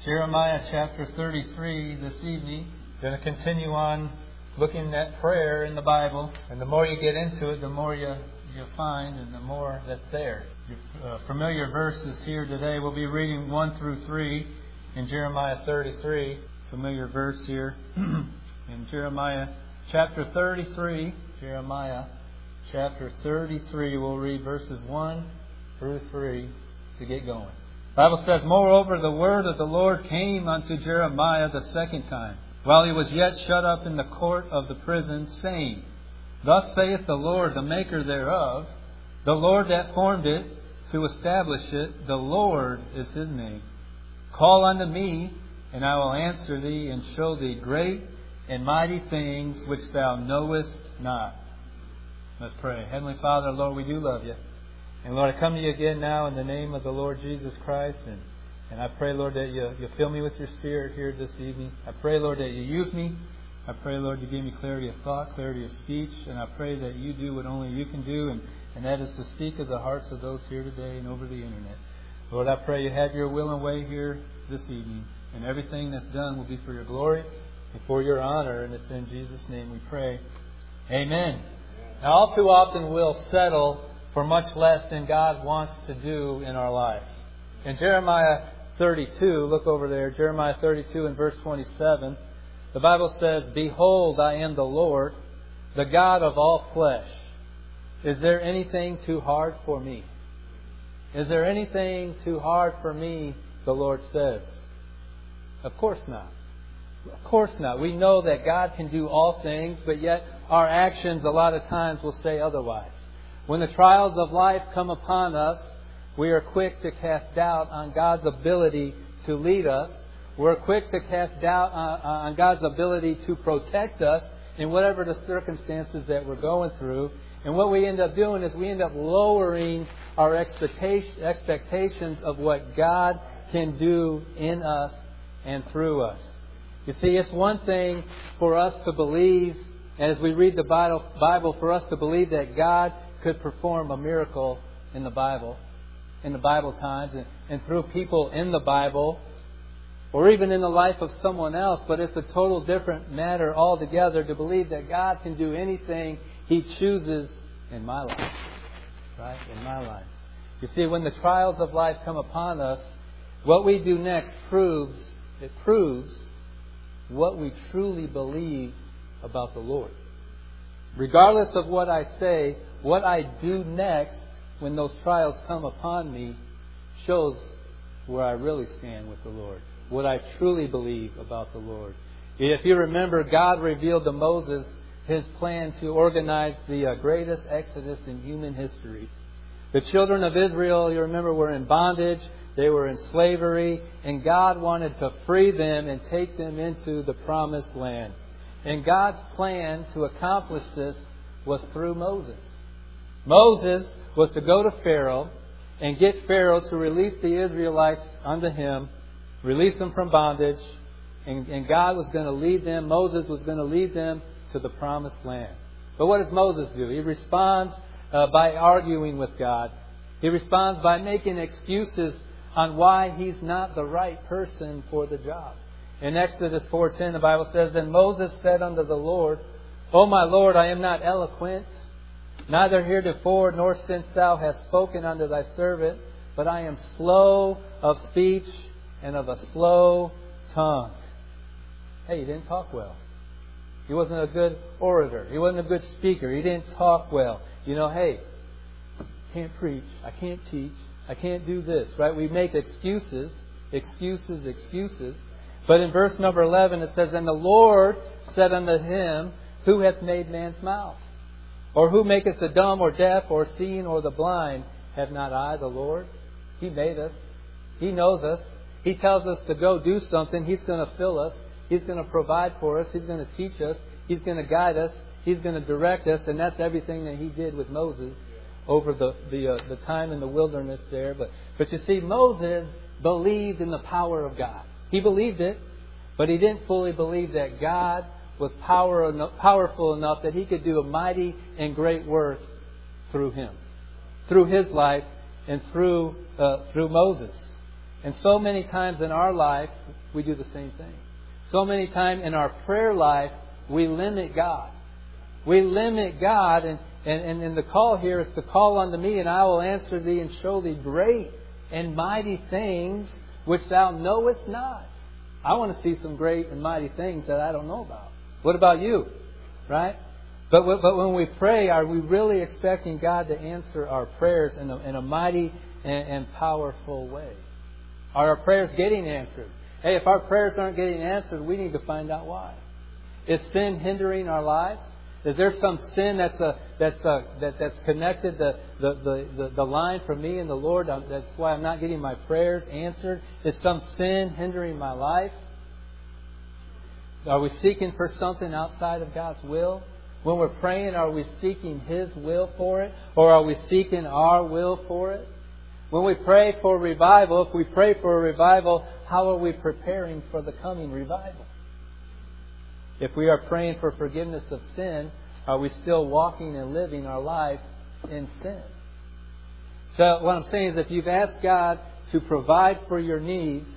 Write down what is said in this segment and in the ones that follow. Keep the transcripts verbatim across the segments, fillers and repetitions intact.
Jeremiah chapter thirty-three this evening. Going to continue on looking at prayer in the Bible. And the more you get into it, the more you, you find and the more that's there. Your uh, familiar verses here today, we'll be reading one through three in Jeremiah thirty-three. Familiar verse here in Jeremiah chapter thirty-three. Jeremiah chapter thirty-three, we'll read verses one through three to get going. The Bible says, "Moreover, the word of the Lord came unto Jeremiah the second time, while he was yet shut up in the court of the prison, saying, Thus saith the Lord, the maker thereof, the Lord that formed it, to establish it, the Lord is his name. Call unto me, and I will answer thee, and show thee great and mighty things which thou knowest not." Let's pray. Heavenly Father, Lord, we do love you. And Lord, I come to you again now in the name of the Lord Jesus Christ. And, and I pray, Lord, that you, you fill me with your Spirit here this evening. I pray, Lord, that you use me. I pray, Lord, you give me clarity of thought, clarity of speech. And I pray that you do what only you can do. And, and that is to speak of the hearts of those here today and over the internet. Lord, I pray you have your will and way here this evening. And everything that's done will be for your glory and for your honor. And it's in Jesus' name we pray. Amen. Now, all too often we'll settle for much less than God wants to do in our lives. In Jeremiah thirty-two, look over there, Jeremiah thirty-two and verse twenty-seven, the Bible says, "Behold, I am the Lord, the God of all flesh. Is there anything too hard for me?" Is there anything too hard for me, the Lord says. Of course not. Of course not. We know that God can do all things, but yet our actions a lot of times will say otherwise. When the trials of life come upon us, we are quick to cast doubt on God's ability to lead us. We're quick to cast doubt on God's ability to protect us in whatever the circumstances that we're going through. And what we end up doing is we end up lowering our expectations of what God can do in us and through us. You see, it's one thing for us to believe, as we read the Bible, for us to believe that God could perform a miracle in the Bible, in the Bible times, and, and through people in the Bible, or even in the life of someone else. But it's a total different matter altogether to believe that God can do anything He chooses in my life. Right? In my life. You see, when the trials of life come upon us, what we do next proves, it proves what we truly believe about the Lord. Regardless of what I say, what I do next when those trials come upon me shows where I really stand with the Lord. What I truly believe about the Lord. If you remember, God revealed to Moses His plan to organize the uh, greatest exodus in human history. The children of Israel, you remember, were in bondage. They were in slavery. And God wanted to free them and take them into the promised land. And God's plan to accomplish this was through Moses. Moses was to go to Pharaoh and get Pharaoh to release the Israelites unto him, release them from bondage, and, and God was going to lead them, Moses was going to lead them to the promised land. But what does Moses do? He responds uh, by arguing with God. He responds by making excuses on why he's not the right person for the job. In Exodus four ten, the Bible says, "Then Moses said unto the Lord, O my Lord, I am not eloquent, neither heretofore nor since thou hast spoken unto thy servant, but I am slow of speech and of a slow tongue." Hey, he didn't talk well. He wasn't a good orator. He wasn't a good speaker. He didn't talk well. You know, hey, I can't preach. I can't teach. I can't do this. Right? We make excuses, excuses, excuses. But in verse number eleven it says, "And the Lord said unto him, Who hath made man's mouth? Or who maketh the dumb or deaf or seeing or the blind? Have not I the Lord?" He made us. He knows us. He tells us to go do something. He's going to fill us. He's going to provide for us. He's going to teach us. He's going to guide us. He's going to direct us. And that's everything that He did with Moses over the the, uh, the time in the wilderness there. But, but you see, Moses believed in the power of God. He believed it, but he didn't fully believe that God was power enough, powerful enough that He could do a mighty and great work through him, through his life, and through uh, through Moses. And so many times in our life, we do the same thing. So many times in our prayer life, we limit God. We limit God, and, and, and the call here is to call unto me, and I will answer thee and show thee great and mighty things which thou knowest not. I want to see some great and mighty things that I don't know about. What about you? Right? But but when we pray, are we really expecting God to answer our prayers in a, in a mighty and, and powerful way? Are our prayers getting answered? Hey, if our prayers aren't getting answered, we need to find out why. Is sin hindering our lives? Is there some sin that's a, that's a, that, that's connected the, the, the, the, the line from me and the Lord? That's why I'm not getting my prayers answered. Is some sin hindering my life? Are we seeking for something outside of God's will? When we're praying, are we seeking His will for it? Or are we seeking our will for it? When we pray for revival, if we pray for a revival, how are we preparing for the coming revival? If we are praying for forgiveness of sin, are we still walking and living our life in sin? So what I'm saying is, if you've asked God to provide for your needs,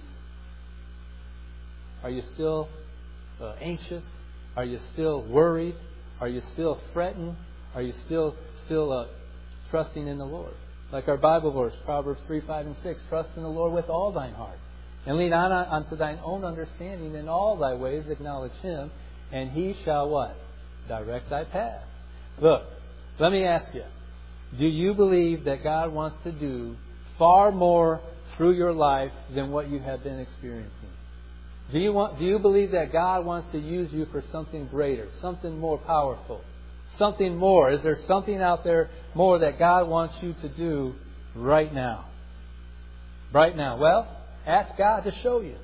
are you still uh, anxious? Are you still worried? Are you still fretting? Are you still still uh, trusting in the Lord? Like our Bible verse, Proverbs three, five, and six. Trust in the Lord with all thine heart, and lean not unto thine own understanding. In all thy ways acknowledge Him, and He shall what? Direct thy path. Look, let me ask you. Do you believe that God wants to do far more through your life than what you have been experiencing? Do you want? Do you believe that God wants to use you for something greater, something more powerful, something more? Is there something out there more that God wants you to do right now? Right now. Well, ask God to show you.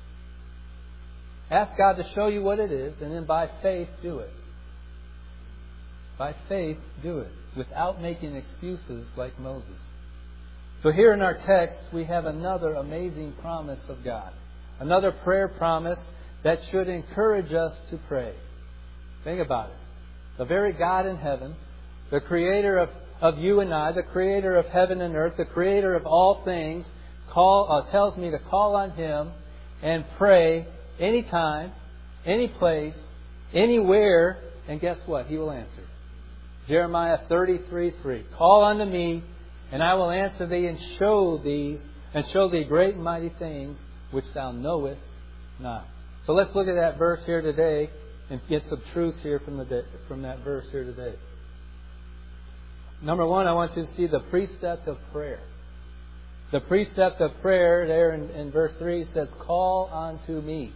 Ask God to show you what it is, and then by faith do it. By faith do it, without making excuses like Moses. So here in our text, we have another amazing promise of God. Another prayer promise that should encourage us to pray. Think about it. The very God in heaven, the Creator of, of you and I, the Creator of heaven and earth, the Creator of all things, call uh, tells me to call on Him and pray anytime, any place, anywhere, and guess what? He will answer. Jeremiah thirty-three, three. Call unto me, and I will answer thee and show these and show thee great and mighty things which thou knowest not. So let's look at that verse here today and get some truths here from the from that verse here today. Number one, I want you to see the precept of prayer. The precept of prayer there in, in verse three says, call unto me.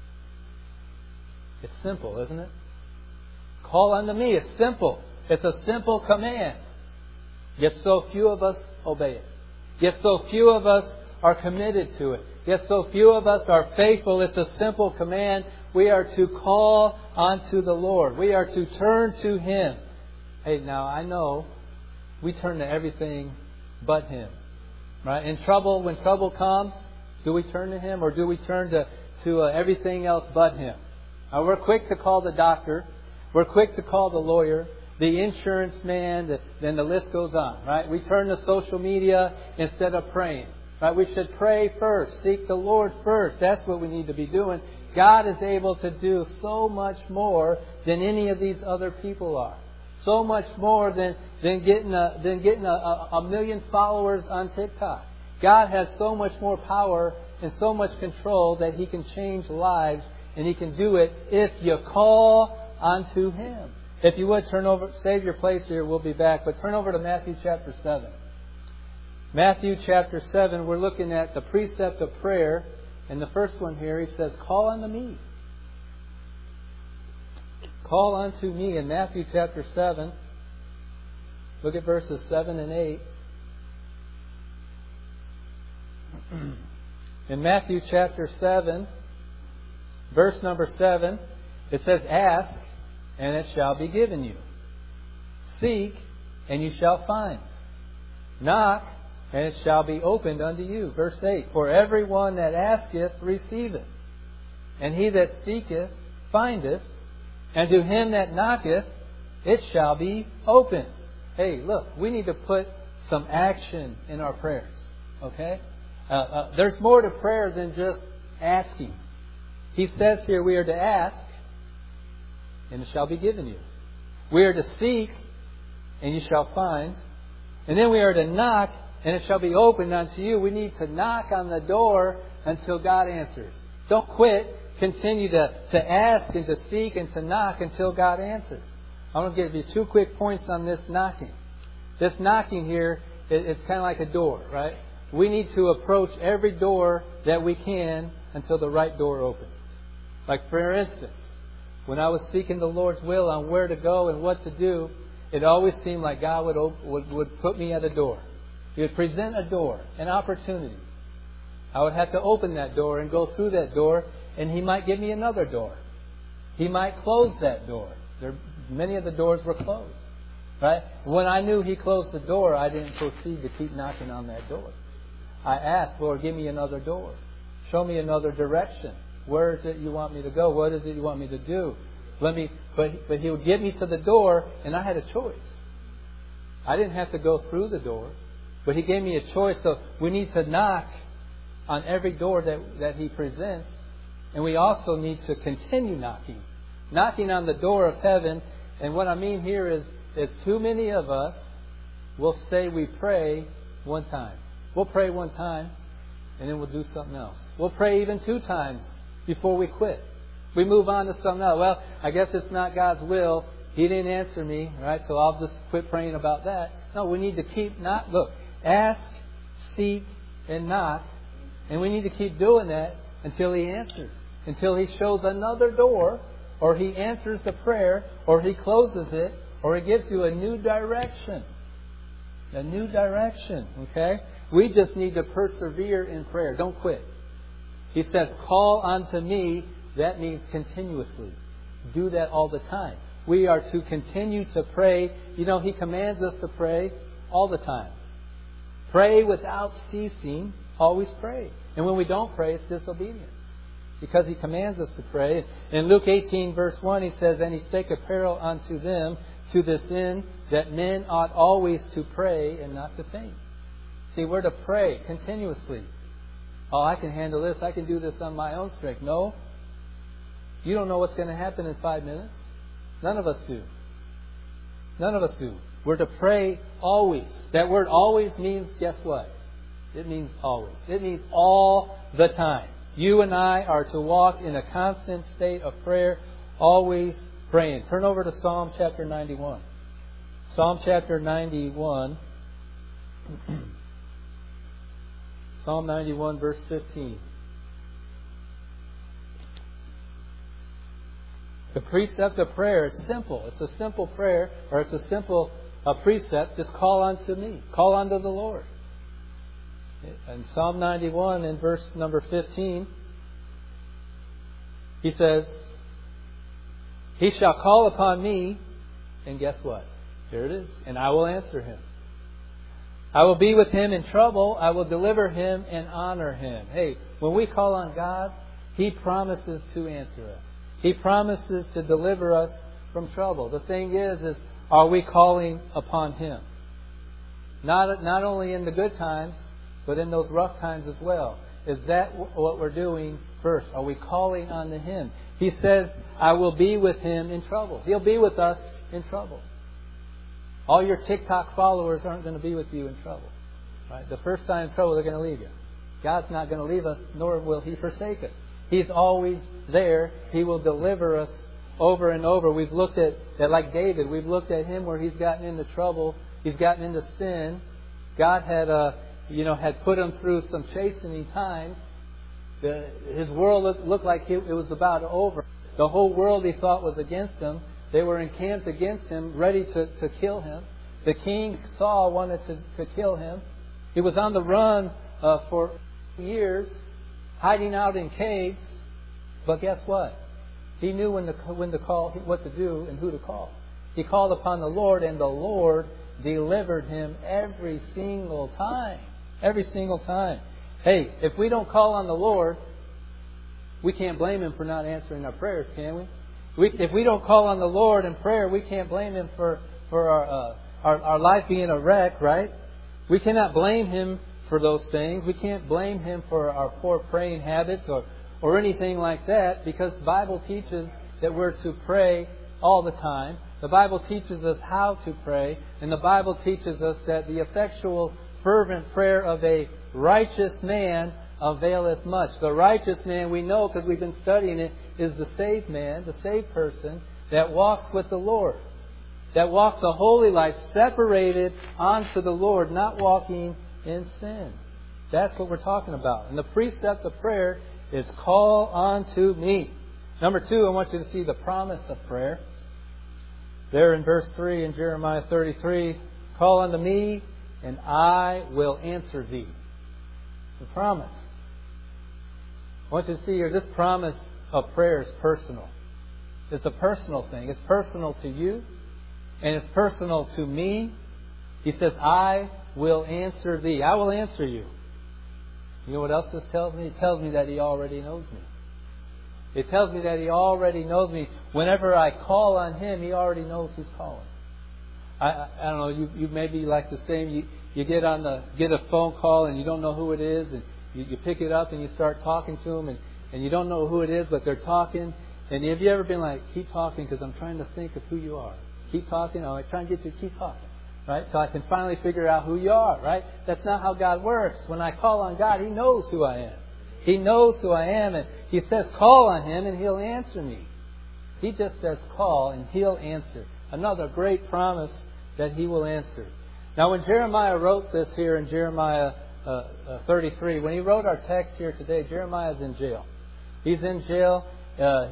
It's simple, isn't it? Call unto me. It's simple. It's a simple command. Yet so few of us obey it. Yet so few of us are committed to it. Yet so few of us are faithful. It's a simple command. We are to call unto the Lord. We are to turn to Him. Hey, now I know we turn to everything but Him. Right? In trouble, when trouble comes, do we turn to Him, or do we turn to, to uh, everything else but Him? Now, we're quick to call the doctor. We're quick to call the lawyer, the insurance man, then the list goes on. Right? We turn to social media instead of praying. Right? We should pray first. Seek the Lord first. That's what we need to be doing. God is able to do so much more than any of these other people are. So much more than, than getting, a, than getting a, a, a million followers on TikTok. God has so much more power and so much control that He can change lives, and He can do it if you call unto Him. If you would, turn over, save your place here, we'll be back. But turn over to Matthew chapter seven. Matthew chapter seven, we're looking at the precept of prayer. And the first one here, He says, call unto me. Call unto me in Matthew chapter seven. Look at verses seven and eight. In Matthew chapter seven, verse number seven, it says, ask, and it shall be given you. Seek, and you shall find. Knock, and it shall be opened unto you. Verse eight, for everyone that asketh receiveth, and he that seeketh findeth, and to him that knocketh it shall be opened. Hey, look, we need to put some action in our prayers. Okay? Uh, uh, there's more to prayer than just asking. He says here we are to ask, and it shall be given you. We are to seek, and you shall find. And then we are to knock, and it shall be opened unto you. We need to knock on the door until God answers. Don't quit. Continue to, to ask and to seek and to knock until God answers. I want to give you two quick points on this knocking. This knocking here, it, it's kind of like a door, right? We need to approach every door that we can until the right door opens. Like for instance, when I was seeking the Lord's will on where to go and what to do, it always seemed like God would, op- would, would put me at a door. He would present a door, an opportunity. I would have to open that door and go through that door, and He might give me another door. He might close that door. There, many of the doors were closed. Right? When I knew He closed the door, I didn't proceed to keep knocking on that door. I asked, Lord, give me another door. Show me another direction. Where is it you want me to go? What is it you want me to do? Let me. But but He would get me to the door, and I had a choice. I didn't have to go through the door, but He gave me a choice. So we need to knock on every door that that He presents, and we also need to continue knocking, knocking on the door of heaven. And what I mean here is, is too many of us will say we pray one time. We'll pray one time, and then we'll do something else. We'll pray even two times before we quit. We move on to something else. Well, I guess it's not God's will. He didn't answer me, right? So I'll just quit praying about that. No, we need to keep not look, ask, seek, and knock, and we need to keep doing that until He answers, until He shows another door, or He answers the prayer, or He closes it, or He gives you a new direction. A new direction, okay? We just need to persevere in prayer. Don't quit. He says, call unto me. That means continuously. Do that all the time. We are to continue to pray. You know, He commands us to pray all the time. Pray without ceasing. Always pray. And when we don't pray, it's disobedience. Because He commands us to pray. In Luke eighteen, verse one, He says, And He spake a parable unto them to this end, that men ought always to pray and not to faint. See, we're to pray continuously. Oh, I can handle this. I can do this on my own strength. No. You don't know what's going to happen in five minutes. None of us do. None of us do. We're to pray always. That word always means, guess what? It means always. It means all the time. You and I are to walk in a constant state of prayer, always praying. Turn over to Psalm chapter ninety-one. Psalm chapter ninety-one. Psalm ninety-one, verse fifteen. The precept of prayer, it's simple. It's a simple prayer, or it's a simple uh, precept. Just call unto me. Call unto the Lord. In Psalm ninety-one, in verse number fifteen, He says, He shall call upon me, and guess what? Here it is. And I will answer him. I will be with him in trouble. I will deliver him and honor him. Hey, when we call on God, He promises to answer us. He promises to deliver us from trouble. The thing is, is are we calling upon Him? Not, not only in the good times, but in those rough times as well. Is that what we're doing first? Are we calling on to Him? He says, I will be with him in trouble. He'll be with us in trouble. All your TikTok followers aren't going to be with you in trouble. Right? The first sign of trouble, they're going to leave you. God's not going to leave us, nor will He forsake us. He's always there. He will deliver us over and over. We've looked at, at like David, we've looked at him where he's gotten into trouble. He's gotten into sin. God had, uh, you know, had put him through some chastening times. The, his world looked, looked like it was about over. The whole world he thought was against him. They were encamped against him, ready to, to kill him. The king Saul wanted to, to kill him. He was on the run uh, for years, hiding out in caves. But guess what? He knew when to, when to call, what to do and who to call. He called upon the Lord, and the Lord delivered him every single time. Every single time. Hey, if we don't call on the Lord, we can't blame Him for not answering our prayers, can we? we if we don't call on the Lord in prayer, we can't blame Him for, for our, uh, our, our life being a wreck, right? We cannot blame Him for those things. We can't blame Him for our poor praying habits or, or anything like that, because the Bible teaches that we're to pray all the time. The Bible teaches us how to pray, and the Bible teaches us that the effectual, fervent prayer of a righteous man availeth much. The righteous man, we know because we've been studying it, is the saved man, the saved person that walks with the Lord, that walks a holy life separated unto the Lord, not walking in sin. That's what we're talking about. And the precept of prayer is call unto me. Number two, I want you to see the promise of prayer. There in verse three in Jeremiah thirty-three, call unto me and I will answer thee. The promise. I want you to see here, this promise of prayer is personal. It's a personal thing. It's personal to you and it's personal to me. He says, I will answer thee. I will answer you. You know what else this tells me? It tells me that He already knows me. It tells me that He already knows me. Whenever I call on Him, He already knows who's calling. I, I, I don't know, you, you may be like the same. You, you get on the get a phone call and you don't know who it is, and you, you pick it up and you start talking to them, and, and you don't know who it is, but they're talking. And have you ever been like, keep talking because I'm trying to think of who you are. Keep talking. Oh, I try and get you to keep talking. Right? So I can finally figure out who you are. Right? That's not how God works. When I call on God, He knows who I am. He knows who I am, and He says, call on Him and He'll answer me. He just says, call and He'll answer. Another great promise that He will answer. Now, when Jeremiah wrote this here in Jeremiah uh, uh, thirty-three, when he wrote our text here today, Jeremiah's in jail. He's in jail. Uh,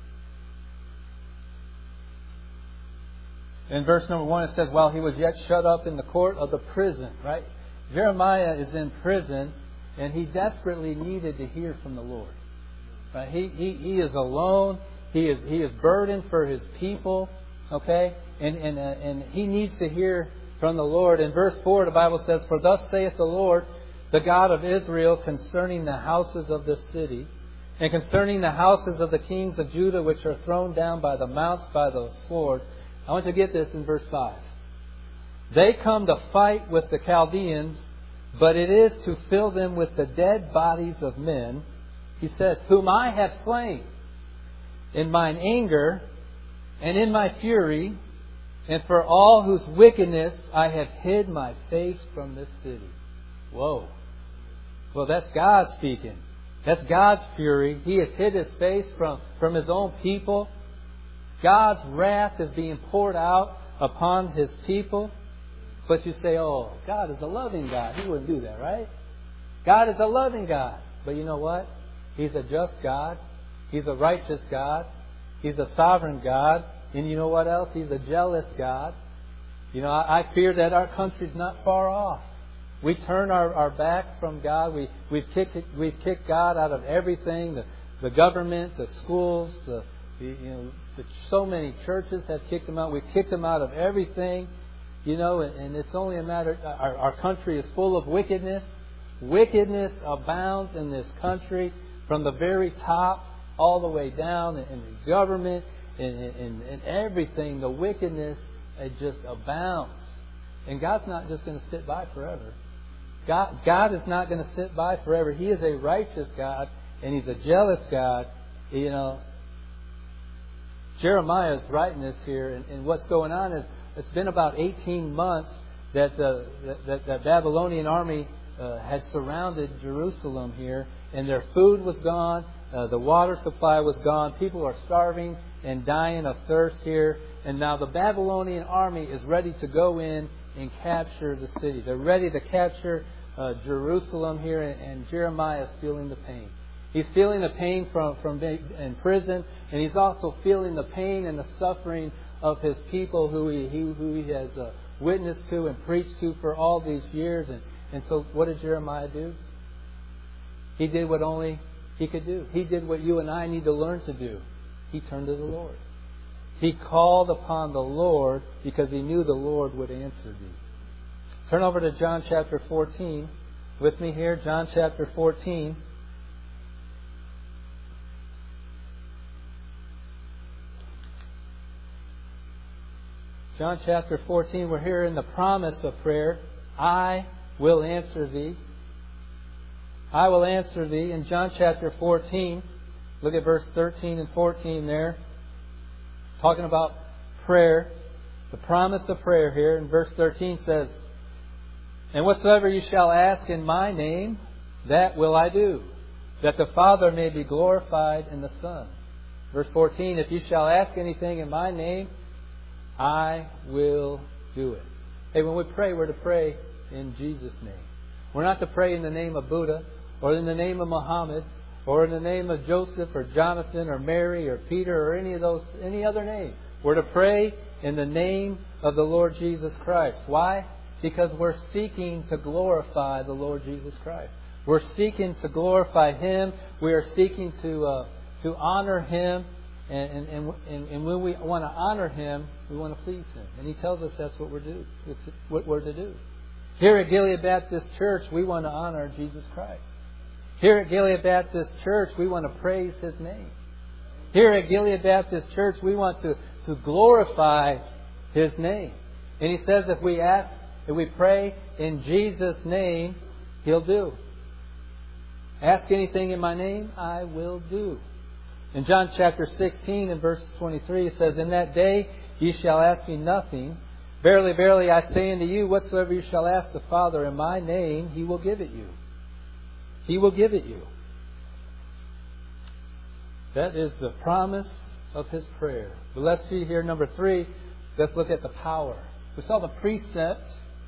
in verse number one, it says, while he was yet shut up in the court of the prison. Right? Jeremiah is in prison. And he desperately needed to hear from the Lord. Right? He, he he is alone. He is he is burdened for his people. Okay, and and uh, and he needs to hear from the Lord. In verse four, the Bible says, "For thus saith the Lord, the God of Israel, concerning the houses of this city, and concerning the houses of the kings of Judah, which are thrown down by the mounts by the sword." I want you to get this in verse five. They come to fight with the Chaldeans, but it is to fill them with the dead bodies of men, he says, whom I have slain in mine anger and in my fury, and for all whose wickedness I have hid my face from this city. Whoa. Well, that's God speaking. That's God's fury. He has hid His face from, from His own people. God's wrath is being poured out upon His people. But you say, oh, God is a loving God. He wouldn't do that, right? God is a loving God. But you know what? He's a just God. He's a righteous God. He's a sovereign God. And you know what else? He's a jealous God. You know, I, I fear that our country's not far off. We turn our, our back from God. We, we've, kicked, we've kicked God out of everything. The, the government, the schools, the, the, you know, the, so many churches have kicked Him out. We've kicked Him out of everything. You know, and it's only a matter, our, our country is full of wickedness. Wickedness abounds in this country from the very top all the way down in the government and, and, and everything. The wickedness, it just abounds. And God's not just going to sit by forever. God, God is not going to sit by forever. He is a righteous God and He's a jealous God. You know, Jeremiah is writing this here, and, and what's going on is, it's been about eighteen months that the that, that Babylonian army uh, had surrounded Jerusalem here, and their food was gone, uh, the water supply was gone. People are starving and dying of thirst here, and now the Babylonian army is ready to go in and capture the city. They're ready to capture uh, Jerusalem here, and, and Jeremiah is feeling the pain. He's feeling the pain from from being in prison, and he's also feeling the pain and the suffering of his people who he, he who he has uh, witnessed to and preached to for all these years. And, and so what did Jeremiah do? He did what only he could do. He did what you and I need to learn to do. He turned to the Lord. He called upon the Lord because he knew the Lord would answer thee. Turn over to John chapter fourteen with me here. John chapter fourteen. John chapter fourteen, we're here in the promise of prayer. I will answer thee. I will answer thee. In John chapter fourteen, look at verse thirteen and fourteen there. Talking about prayer. The promise of prayer here in verse thirteen says, and whatsoever you shall ask in my name, that will I do, that the Father may be glorified in the Son. Verse fourteen, if you shall ask anything in my name, I will do it. Hey, when we pray, we're to pray in Jesus' name. We're not to pray in the name of Buddha, or in the name of Muhammad, or in the name of Joseph, or Jonathan, or Mary, or Peter, or any of those, any other name. We're to pray in the name of the Lord Jesus Christ. Why? Because we're seeking to glorify the Lord Jesus Christ. We're seeking to glorify Him. We are seeking to uh, to honor Him. And, and, and, and when we want to honor Him, we want to please Him. And He tells us that's what we're, do, it's what we're to do. Here at Gilead Baptist Church, we want to honor Jesus Christ. Here at Gilead Baptist Church, we want to praise His name. Here at Gilead Baptist Church, we want to, to glorify His name. And He says if we ask, if we pray in Jesus' name, He'll do. Ask anything in my name, I will do. In John chapter sixteen and verse twenty-three, it says, in that day ye shall ask me nothing. Verily, verily, I say unto you, whatsoever you shall ask the Father in my name, He will give it you. He will give it you. That is the promise of His prayer. But let's see here, number three, let's look at the power. We saw the precept.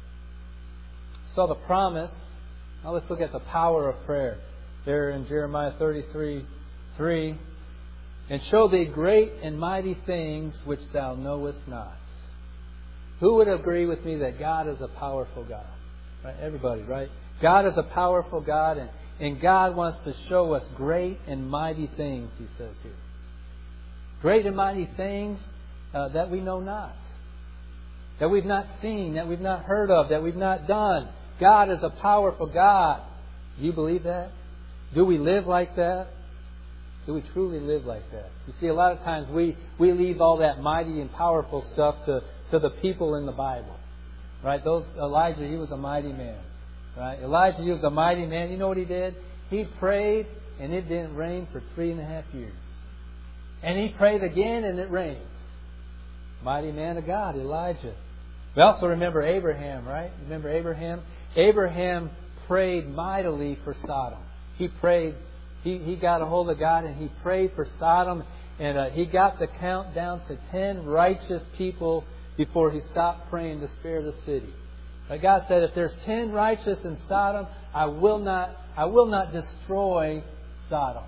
We saw the promise. Now let's look at the power of prayer. There in Jeremiah thirty-three three. And show thee great and mighty things which thou knowest not. Who would agree with me that God is a powerful God? Right? Everybody, right? God is a powerful God, and, and God wants to show us great and mighty things, He says here. Great and mighty things uh, that we know not. That we've not seen, that we've not heard of, that we've not done. God is a powerful God. Do you believe that? Do we live like that? Do we truly live like that? You see, a lot of times we, we leave all that mighty and powerful stuff to, to the people in the Bible. Right? Those Elijah, he was a mighty man. Right? Elijah, he was a mighty man. You know what he did? He prayed and it didn't rain for three and a half years. And he prayed again and it rained. Mighty man of God, Elijah. We also remember Abraham, right? Remember Abraham? Abraham prayed mightily for Sodom. He prayed, he, he got a hold of God and he prayed for Sodom. And uh, he got the count down to ten righteous people before he stopped praying to spare the city. But God said, if there's ten righteous in Sodom, I will not, I will not destroy Sodom.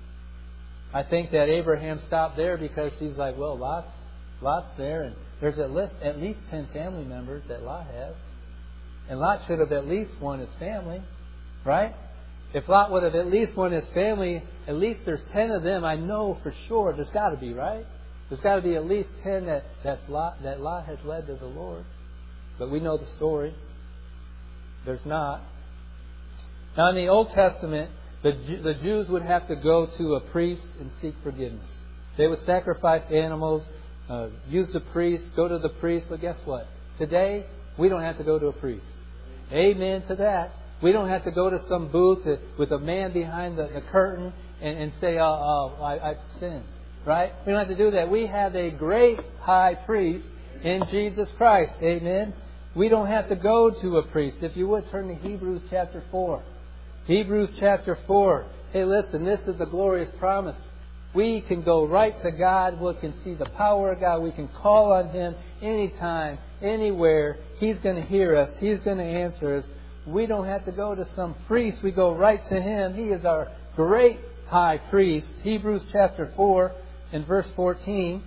I think that Abraham stopped there because he's like, well, Lot's, Lot's there, and there's at least, at least ten family members that Lot has. And Lot should have at least won his family, right? If Lot would have at least won his family, at least there's ten of them. I know for sure there's got to be, right? There's got to be at least ten that, that's Lot, that Lot has led to the Lord. But we know the story. There's not. Now in the Old Testament, the, the Jews would have to go to a priest and seek forgiveness. They would sacrifice animals, uh, use the priest, go to the priest. But guess what? Today, we don't have to go to a priest. Amen to that. We don't have to go to some booth with a man behind the, the curtain and, and say, oh, oh I, I've sinned. Right? We don't have to do that. We have a great high priest in Jesus Christ. Amen. We don't have to go to a priest. If you would, turn to Hebrews chapter four. Hebrews chapter four. Hey, listen, this is a glorious promise. We can go right to God. We can see the power of God. We can call on Him anytime, anywhere. He's going to hear us. He's going to answer us. We don't have to go to some priest. We go right to Him. He is our great high priest. Hebrews chapter four and verse fourteen.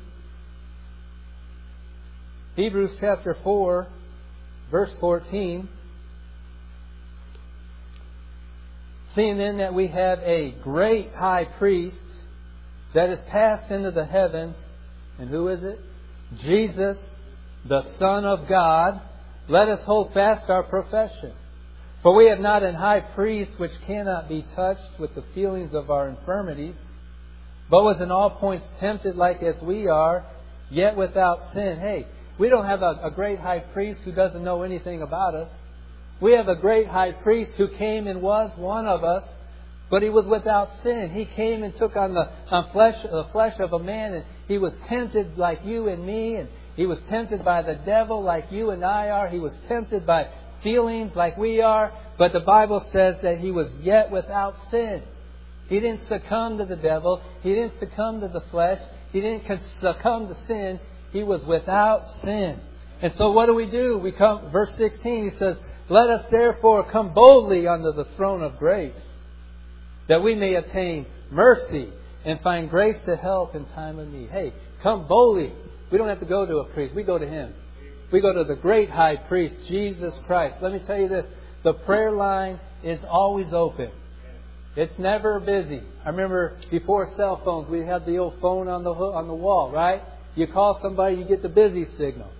Hebrews chapter four, verse fourteen. Seeing then that we have a great high priest that is passed into the heavens, and who is it? Jesus, the Son of God. Let us hold fast our profession. For we have not an high priest which cannot be touched with the feelings of our infirmities, but was in all points tempted like as we are, yet without sin. Hey, we don't have a, a great high priest who doesn't know anything about us. We have a great high priest who came and was one of us, But He was without sin. He came and took on the on flesh, the flesh of a man, and He was tempted like you and me, and He was tempted by the devil like you and I are. He was tempted by feelings like we are. But the Bible says that He was yet without sin. He didn't succumb to the devil. He didn't succumb to the flesh. He didn't succumb to sin. He was without sin. And so what do we do? We come, verse sixteen, He says, "Let us therefore come boldly unto the throne of grace, that we may obtain mercy and find grace to help in time of need." Hey, come boldly. We don't have to go to a priest. We go to Him. We go to the great high priest, Jesus Christ. Let me tell you this. The prayer line is always open. It's never busy. I remember before cell phones, we had the old phone on the on the wall, right? You call somebody, you get the busy signal.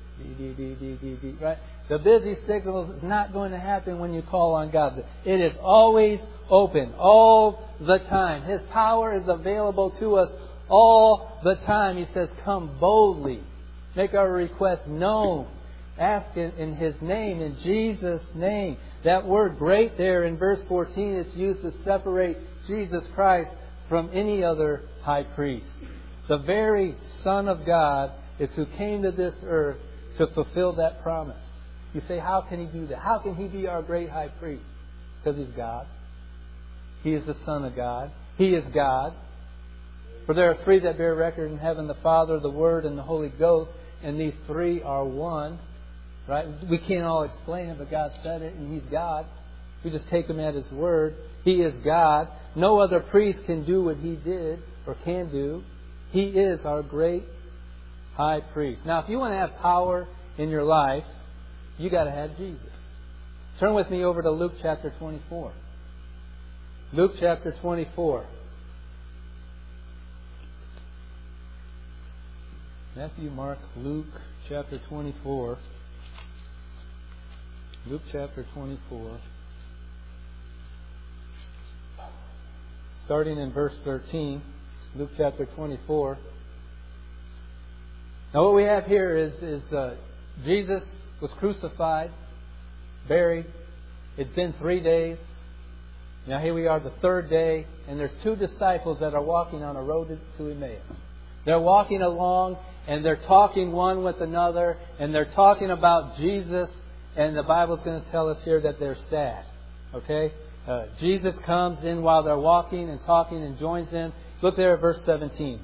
Right? The busy signal is not going to happen when you call on God. It is always open, all the time. His power is available to us all the time. He says, "Come boldly. Make our request known. Ask in, in His name, in Jesus' name." That word "great" there in verse fourteen is used to separate Jesus Christ from any other high priest. The very Son of God is who came to this earth to fulfill that promise. You say, how can He do that? How can He be our great high priest? Because He's God. He is the Son of God. He is God. For there are three that bear record in heaven, the Father, the Word, and the Holy Ghost. And these three are one. Right? We can't all explain it, but God said it, and He's God. We just take Him at His word. He is God. No other priest can do what He did or can do. He is our great high priest. Now, if you want to have power in your life, you got to have Jesus. Turn with me over to Luke chapter twenty-four. Luke chapter twenty-four. Matthew, Mark, Luke chapter twenty-four. Luke chapter twenty-four. Starting in verse thirteen. Luke chapter twenty-four. Now what we have here is, is uh, Jesus was crucified, buried. It's been three days. Now here we are the third day, and there's two disciples that are walking on a road to Emmaus. They're walking along, and they're talking one with another, and they're talking about Jesus, and the Bible's going to tell us here that they're sad. Okay? Uh, Jesus comes in while they're walking and talking and joins them. Look there at verse seventeen.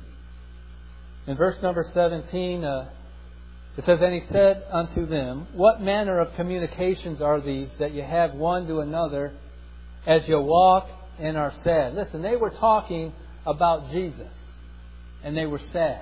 In verse number seventeen, uh, it says, "And He said unto them, What manner of communications are these that you have one to another as you walk and are sad?" Listen, they were talking about Jesus, and they were sad.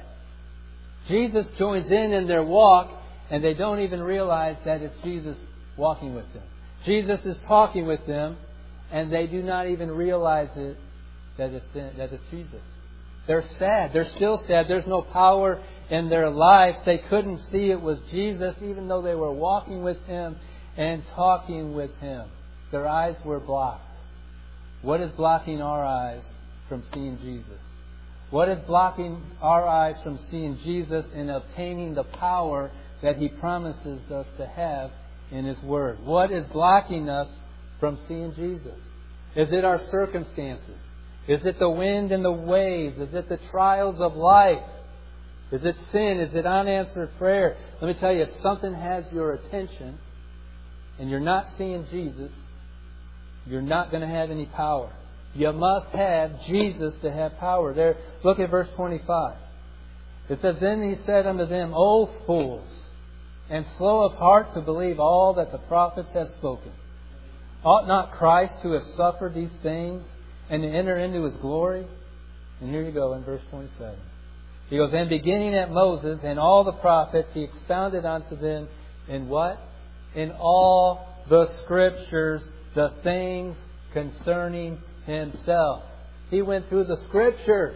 Jesus joins in in their walk, and they don't even realize that it's Jesus walking with them. Jesus is talking with them, and they do not even realize it, that it's, that it's Jesus. They're sad. They're still sad. There's no power in their lives. They couldn't see it was Jesus, even though they were walking with Him and talking with Him. Their eyes were blocked. What is blocking our eyes from seeing Jesus? What is blocking our eyes from seeing Jesus and obtaining the power that He promises us to have in His Word? What is blocking us from seeing Jesus? Is it our circumstances? Is it the wind and the waves? Is it the trials of life? Is it sin? Is it unanswered prayer? Let me tell you, if something has your attention and you're not seeing Jesus, you're not going to have any power. You must have Jesus to have power. There, look at verse twenty-five. It says, "Then He said unto them, O fools, and slow of heart to believe all that the prophets have spoken. Ought not Christ to have suffered these things and to enter into His glory?" And here you go in verse twenty-seven. He goes, "And beginning at Moses and all the prophets, He expounded unto them in what? In all the Scriptures, the things concerning Himself." He went through the Scriptures.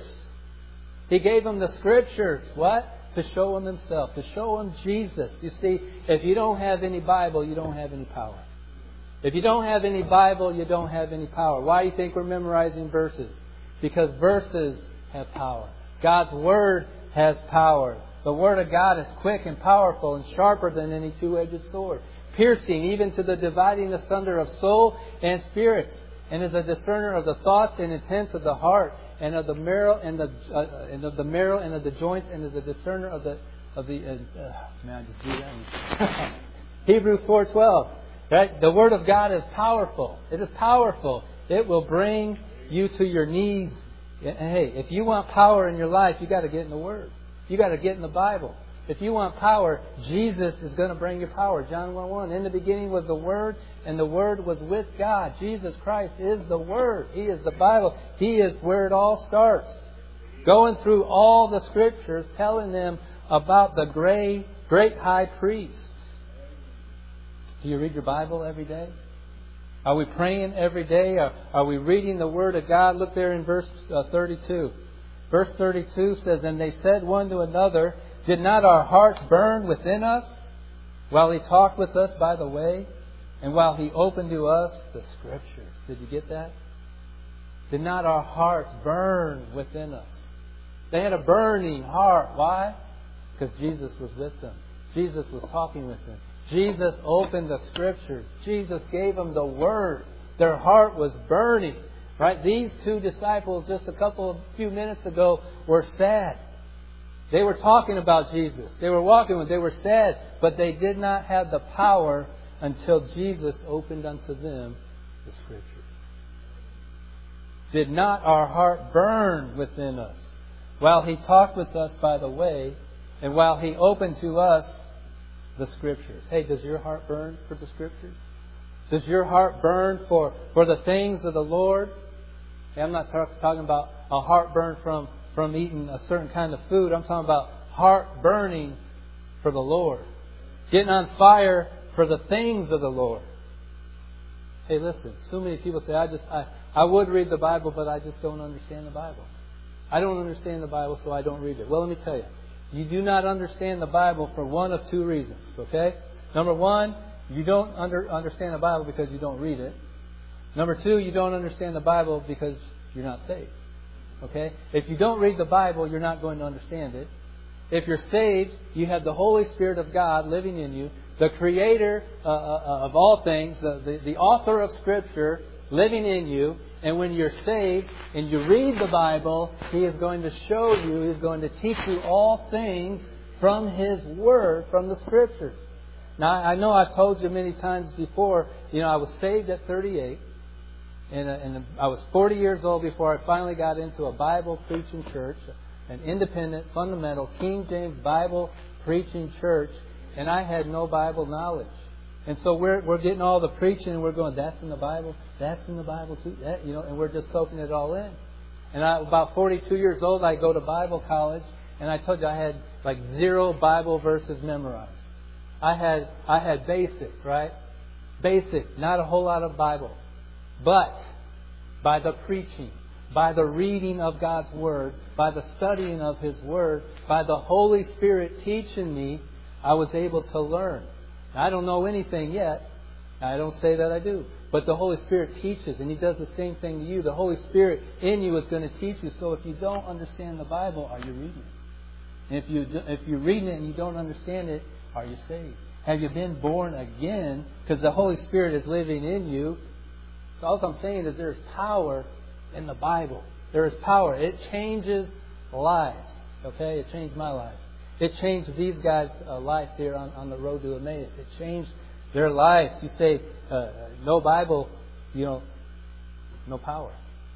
He gave them the Scriptures. What? To show them Himself. To show them Jesus. You see, if you don't have any Bible, you don't have any power. If you don't have any Bible, you don't have any power. Why do you think we're memorizing verses? Because verses have power. God's Word has power. The Word of God is quick and powerful and sharper than any two-edged sword, piercing even to the dividing asunder of soul and spirits and is a discerner of the thoughts and intents of the heart, and of the marrow and the uh, and of the marrow and of the joints, and is a discerner of the of the. Uh, uh, man, I just do that. Hebrews four twelve. Right? The Word of God is powerful. It is powerful. It will bring you to your knees. Hey, if you want power in your life, you got to get in the Word. You got to get in the Bible. If you want power, Jesus is going to bring you power. John one one. In the beginning was the Word, and the Word was with God. Jesus Christ is the Word. He is the Bible. He is where it all starts. Going through all the Scriptures, telling them about the great, great High Priest. Do you read your Bible every day? Are we praying every day? Are, are we reading the Word of God? Look there in verse uh, thirty-two. Verse thirty-two says, "And they said one to another, did not our hearts burn within us while He talked with us by the way, and while He opened to us the Scriptures?" Did you get that? Did not our hearts burn within us? They had a burning heart. Why? Because Jesus was with them. Jesus was talking with them. Jesus opened the Scriptures. Jesus gave them the Word. Their heart was burning. Right? These two disciples just a couple of few minutes ago were sad. They were talking about Jesus. They were walking with. They were sad, but they did not have the power until Jesus opened unto them the Scriptures. Did not our heart burn within us while He talked with us by the way, and while He opened to us the Scriptures? Hey, does your heart burn for the Scriptures? Does your heart burn for, for the things of the Lord? Hey, I'm not talk, talking about a heart burn from, from eating a certain kind of food. I'm talking about heart burning for the Lord. Getting on fire for the things of the Lord. Hey, listen. So many people say, I just I, I would read the Bible, but I just don't understand the Bible. I don't understand the Bible, so I don't read it. Well, let me tell you. You do not understand the Bible for one of two reasons, okay? Number one, you don't under, understand the Bible because you don't read it. Number two, you don't understand the Bible because you're not saved, okay? If you don't read the Bible, you're not going to understand it. If you're saved, you have the Holy Spirit of God living in you, the Creator uh, uh, of all things, the, the, the author of Scripture living in you. And when you're saved and you read the Bible, He is going to show you, He's going to teach you all things from His Word, from the Scriptures. Now, I know I've told you many times before, you know, I was saved at thirty-eight. And, and I was forty years old before I finally got into a Bible preaching church, an independent, fundamental, King James Bible preaching church. And I had no Bible knowledge. And so we're we're getting all the preaching and we're going, that's in the Bible, that's in the Bible too, that, you know, and we're just soaking it all in. And I, about forty-two years old, I go to Bible college, and I told you I had like zero Bible verses memorized. I had I had basic, right? Basic, not a whole lot of Bible. But by the preaching, by the reading of God's Word, by the studying of His Word, by the Holy Spirit teaching me, I was able to learn. I don't know anything yet. I don't say that I do. But the Holy Spirit teaches, and He does the same thing to you. The Holy Spirit in you is going to teach you. So if you don't understand the Bible, are you reading it? And if, you, if you're reading it and you don't understand it, are you saved? Have you been born again? Because the Holy Spirit is living in you. So all I'm saying is there's power in the Bible. There is power. It changes lives. Okay? It changed my life. It changed these guys' uh, life here on, on the road to Emmaus. It changed their lives. You say, uh, no Bible, you know, no power.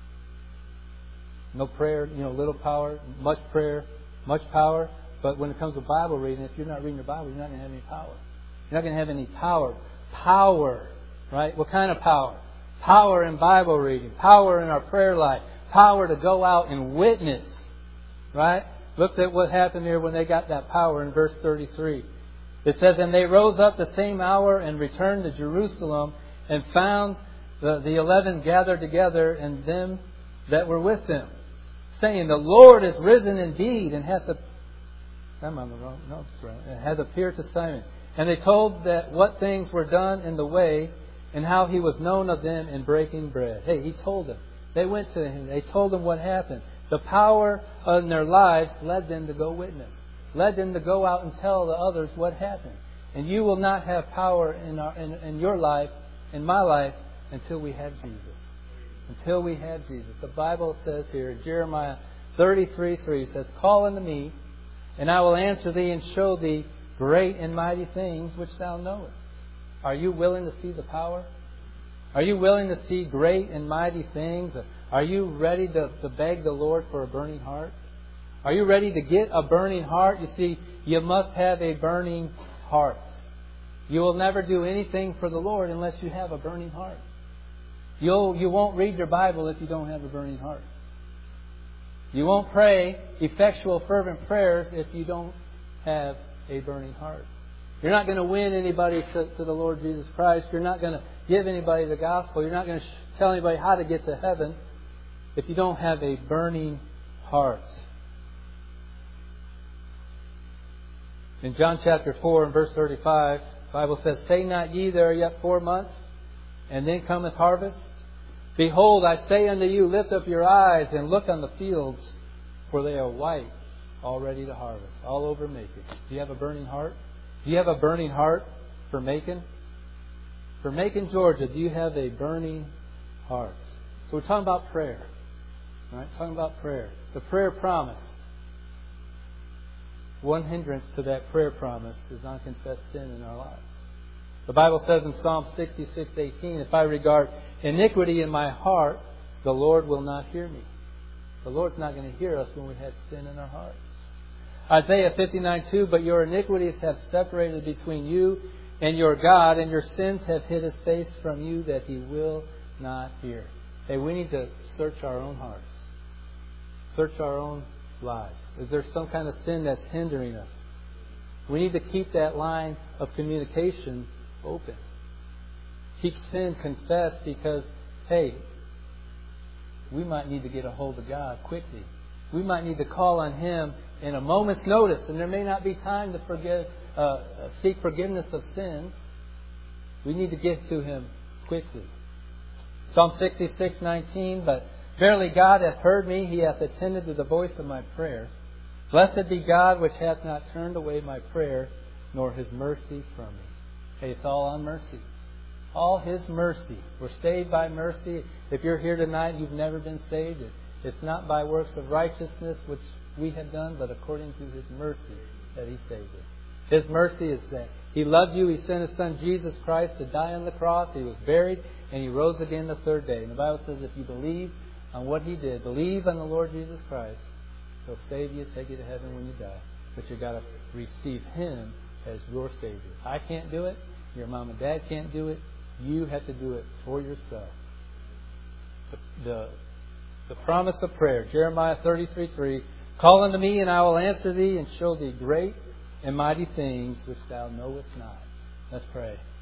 No prayer, you know, little power, much prayer, much power. But when it comes to Bible reading, if you're not reading your Bible, you're not going to have any power. You're not going to have any power. Power, right? What kind of power? Power in Bible reading. Power in our prayer life. Power to go out and witness, right? Look at what happened here when they got that power in verse thirty-three. It says, and they rose up the same hour and returned to Jerusalem and found the, the eleven gathered together and them that were with them, saying, the Lord is risen indeed and hath, a, I'm on the wrong, no, it's right, and hath appeared to Simon. And they told that what things were done in the way and how He was known of them in breaking bread. Hey, He told them. They went to Him. They told them what happened. The power in their lives led them to go witness. Led them to go out and tell the others what happened. And you will not have power in, our, in, in your life, in my life, until we have Jesus. until we have Jesus. The Bible says here, Jeremiah thirty-three three says, "Call unto me, and I will answer thee and show thee great and mighty things which thou knowest." Are you willing to see the power? Are you willing to see great and mighty things? Are you ready to, to beg the Lord for a burning heart? Are you ready to get a burning heart? You see, you must have a burning heart. You will never do anything for the Lord unless you have a burning heart. You'll, you won't read your Bible if you don't have a burning heart. You won't pray effectual, fervent prayers if you don't have a burning heart. You're not going to win anybody to, to the Lord Jesus Christ. You're not going to give anybody the gospel. You're not going to sh- tell anybody how to get to heaven if you don't have a burning heart. In John chapter four and verse thirty-five, the Bible says, "Say not ye, there are yet four months, and then cometh harvest? Behold, I say unto you, lift up your eyes and look on the fields, for they are white, all ready to harvest." All over Macon. Do you have a burning heart? Do you have a burning heart for Macon? For Macon, Georgia, do you have a burning heart? So we're talking about prayer. All right? Talking about prayer. The prayer promise. One hindrance to that prayer promise is unconfessed sin in our lives. The Bible says in Psalm sixty-six eighteen, "If I regard iniquity in my heart, the Lord will not hear me." The Lord's not going to hear us when we have sin in our hearts. Isaiah fifty-nine two, "But your iniquities have separated between you and your God, and your sins have hid His face from you, that He will not hear." Hey, we need to search our own hearts. Search our own lives. Is there some kind of sin that's hindering us? We need to keep that line of communication open. Keep sin confessed, because, hey, we might need to get a hold of God quickly. We might need to call on Him in a moment's notice, and there may not be time to forgive, uh, seek forgiveness of sins. We need to get to Him quickly. Psalm sixty-six nineteen, "But verily God hath heard me, He hath attended to the voice of my prayer. Blessed be God, which hath not turned away my prayer, nor His mercy from me." Hey, it's all on mercy. All His mercy. We're saved by mercy. If you're here tonight and you've never been saved, it's not by works of righteousness which we have done, but according to His mercy that He saved us. His mercy is that He loved you. He sent His Son Jesus Christ to die on the cross. He was buried, and He rose again the third day. And the Bible says if you believe on what He did, believe on the Lord Jesus Christ, He'll save you, take you to heaven when you die. But you've got to receive Him as your Savior. I can't do it. Your mom and dad can't do it. You have to do it for yourself. The, the, the promise of prayer, Jeremiah thirty-three three, "Call unto me, and I will answer thee, and show thee great and mighty things which thou knowest not." Let's pray.